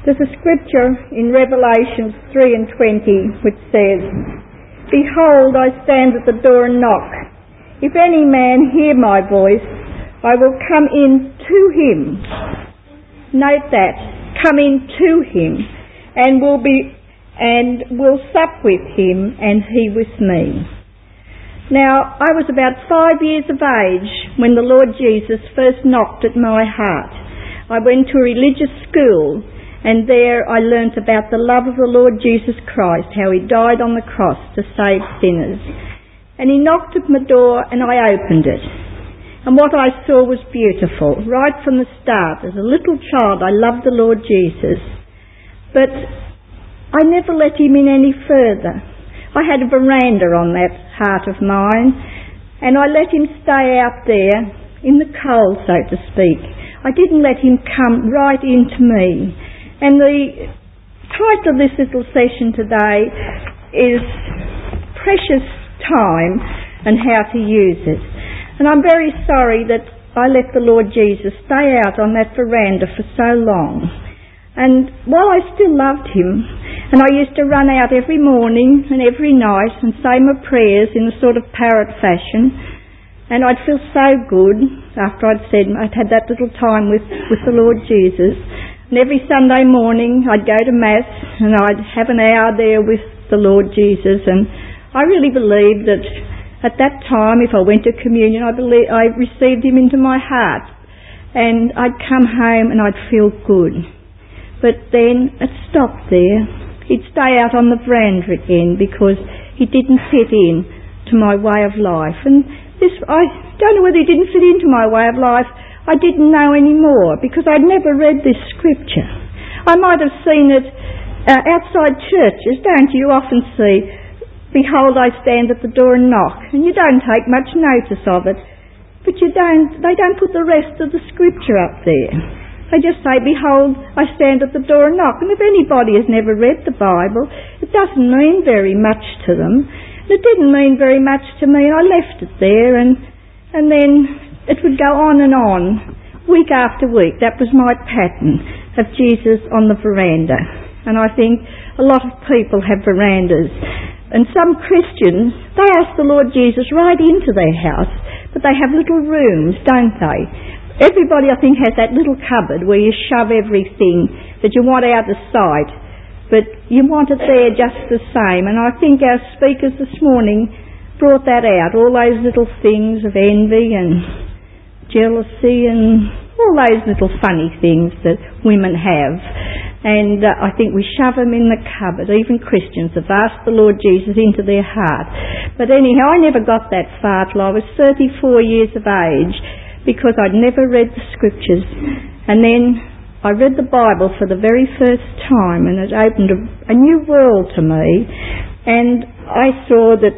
There's a scripture in Revelation 3:20 which says, "Behold, I stand at the door and knock. If any man hear my voice, I will come in to him." Note that, come in to him, and will sup with him and he with me. Now, I was about 5 years of age when the Lord Jesus first knocked at my heart. I went to a religious school, and there I learnt about the love of the Lord Jesus Christ, how he died on the cross to save sinners. And he knocked at my door and I opened it. And what I saw was beautiful. Right from the start, as a little child, I loved the Lord Jesus. But I never let him in any further. I had a veranda on that heart of mine, and I let him stay out there in the cold, so to speak. I didn't let him come right into me. And the title of this little session today is Precious Time and How to Use It. And I'm very sorry that I let the Lord Jesus stay out on that veranda for so long. And while I still loved him, and I used to run out every morning and every night and say my prayers in a sort of parrot fashion, and I'd feel so good after I'd had that little time with the Lord Jesus. And every Sunday morning I'd go to Mass and I'd have an hour there with the Lord Jesus, and I really believed that at that time, if I went to communion, I received him into my heart, and I'd come home and I'd feel good. But then it stopped there. He'd stay out on the veranda again because he didn't fit in to my way of life. And this, I don't know whether he didn't fit into my way of life. I didn't know anymore because I'd never read this scripture. I might have seen it outside churches, don't you? You often see, "Behold, I stand at the door and knock," and you don't take much notice of it. But they don't put the rest of the scripture up there. They just say, "Behold, I stand at the door and knock." And if anybody has never read the Bible, it doesn't mean very much to them. It didn't mean very much to me, and I left it there, and then it would go on, week after week. That was my pattern of Jesus on the veranda. And I think a lot of people have verandas. And some Christians, they ask the Lord Jesus right into their house, but they have little rooms, don't they? Everybody, I think, has that little cupboard where you shove everything that you want out of sight, but you want it there just the same. And I think our speakers this morning brought that out, all those little things of envy and jealousy and all those little funny things that women have. And I think we shove them in the cupboard. Even Christians have asked the Lord Jesus into their heart. But anyhow, I never got that far till I was 34 years of age because I'd never read the scriptures. And then I read the Bible for the very first time, and it opened a new world to me. And I saw that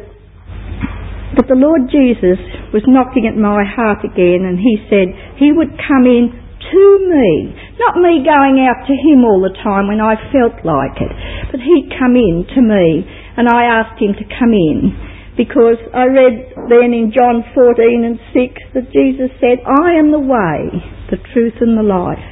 the Lord Jesus was knocking at my heart again, and he said he would come in to me, not me going out to him all the time when I felt like it, but he'd come in to me, and I asked him to come in because I read then in John 14:6 that Jesus said, "I am the way, the truth and the life."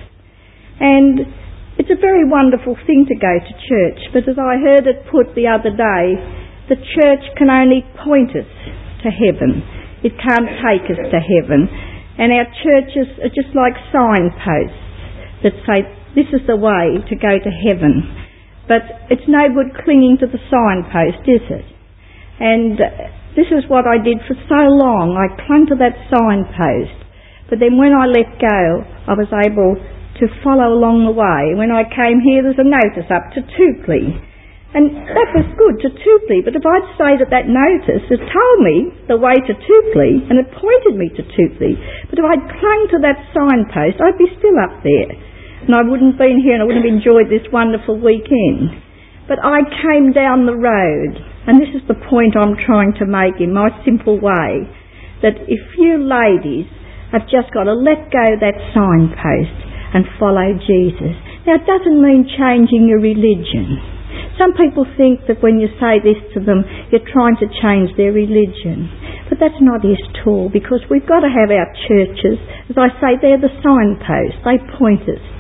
And it's a very wonderful thing to go to church, but as I heard it put the other day, the church can only point us to heaven. It can't take us to heaven. And our churches are just like signposts that say, this is the way to go to heaven. But it's no good clinging to the signpost, is it? And this is what I did for so long. I clung to that signpost. But then when I let go, I was able to follow along the way. When I came here, there's a notice up to Toukley. And that was good, to Toukley, but if I'd stayed at that notice, it told me the way to Toukley, and it pointed me to Toukley. But if I'd clung to that signpost, I'd be still up there. And I wouldn't have been here, and I wouldn't have enjoyed this wonderful weekend. But I came down the road, and this is the point I'm trying to make in my simple way, that if you ladies have just got to let go that signpost and follow Jesus. Now, it doesn't mean changing your religion. Some people think that when you say this to them, you're trying to change their religion. But that's not it at all, because we've got to have our churches. As I say, they're the signposts. They point us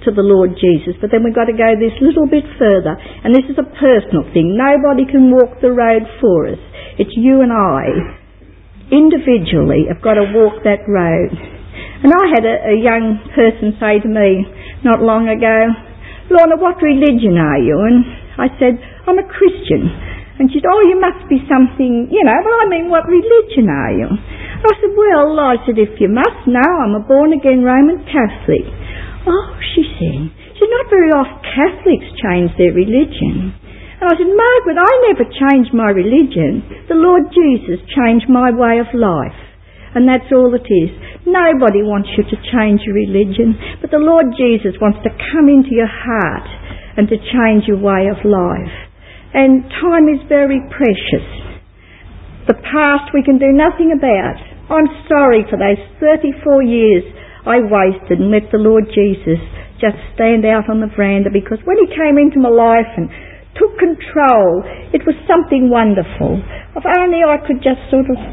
to the Lord Jesus, but then we've got to go this little bit further, and this is a personal thing. Nobody can walk the road for us. It's you and I, individually, have got to walk that road. And I had a young person say to me not long ago, "Lorna, what religion are you?" And I said, "I'm a Christian." And she said, "Oh, you must be something, well, I mean, what religion are you?" I said, "Well," I said, "if you must know, I'm a born-again Roman Catholic." "Oh," she said, "not very often Catholics change their religion." And I said, "Margaret, I never changed my religion. The Lord Jesus changed my way of life. And that's all it is. Nobody wants you to change your religion, but the Lord Jesus wants to come into your heart and to change your way of life. And time is very precious. The past we can do nothing about. I'm sorry for those 34 years I wasted and let the Lord Jesus just stand out on the veranda, because when he came into my life and took control, it was something wonderful. If only I could just sort of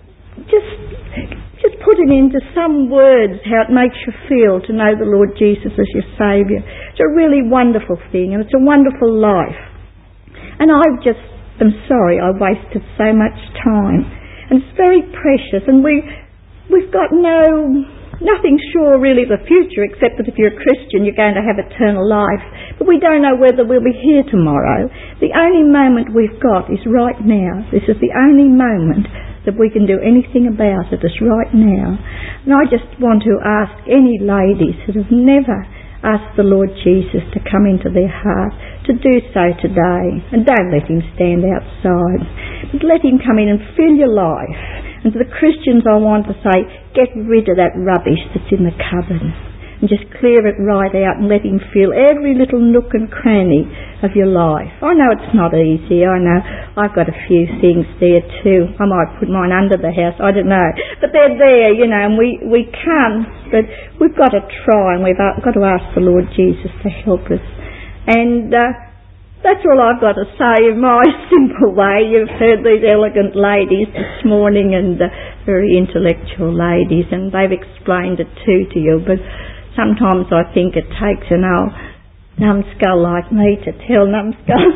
just put it into some words how it makes you feel to know the Lord Jesus as your Saviour. It's a really wonderful thing, and it's a wonderful life. And I just am sorry I wasted so much time. And it's very precious, and we've got nothing sure really of the future, except that if you're a Christian you're going to have eternal life. But we don't know whether we'll be here tomorrow. The only moment we've got is right now. This is the only moment that we can do anything about it, is right now. And I just want to ask any ladies that have never asked the Lord Jesus to come into their heart to do so today. And don't let him stand outside, but let him come in and fill your life. And to the Christians I want to say, get rid of that rubbish that's in the cupboard and just clear it right out and let him fill every little nook and cranny of your life. I know it's not easy. I know I've got a few things there too. I might put mine under the house, I don't know. But they're there, and we can. But we've got to try, and we've got to ask the Lord Jesus to help us. And that's all I've got to say in my simple way. You've heard these elegant ladies this morning, and very intellectual ladies, and they've explained it too to you. But sometimes I think it takes an old numbskull like me to tell numbskulls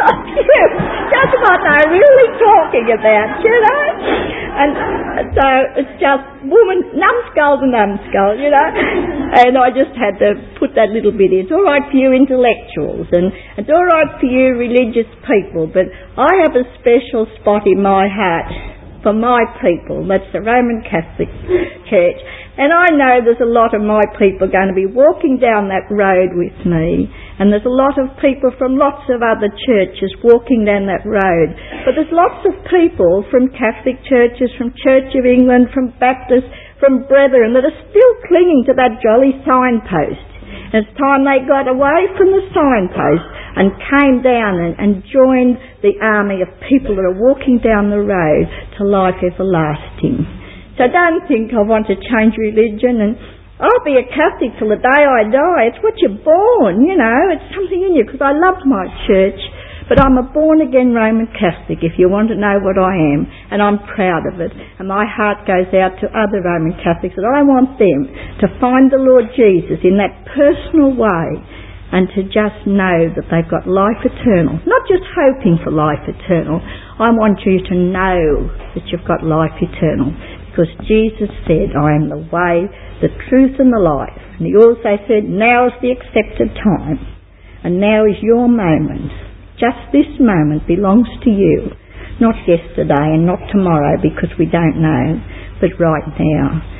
just what they're really talking about, And so it's just numbskull to numbskull, And I just had to put that little bit in. It's all right for you intellectuals, and it's all right for you religious people, but I have a special spot in my heart for my people. That's the Roman Catholic Church. And I know there's a lot of my people going to be walking down that road with me, and there's a lot of people from lots of other churches walking down that road. But there's lots of people from Catholic churches, from Church of England, from Baptists, from Brethren that are still clinging to that jolly signpost. And it's time they got away from the signpost and came down and joined the army of people that are walking down the road to life everlasting. So don't think I want to change religion and I'll be a Catholic till the day I die. It's what you're born, it's something in you, because I love my church, but I'm a born-again Roman Catholic, if you want to know what I am, and I'm proud of it. And my heart goes out to other Roman Catholics, that I want them to find the Lord Jesus in that personal way and to just know that they've got life eternal. Not just hoping for life eternal. I want you to know that you've got life eternal. Because Jesus said, I am the way, the truth and the life. And he also said, now is the accepted time. And now is your moment. Just this moment belongs to you. Not yesterday and not tomorrow, because we don't know, but right now.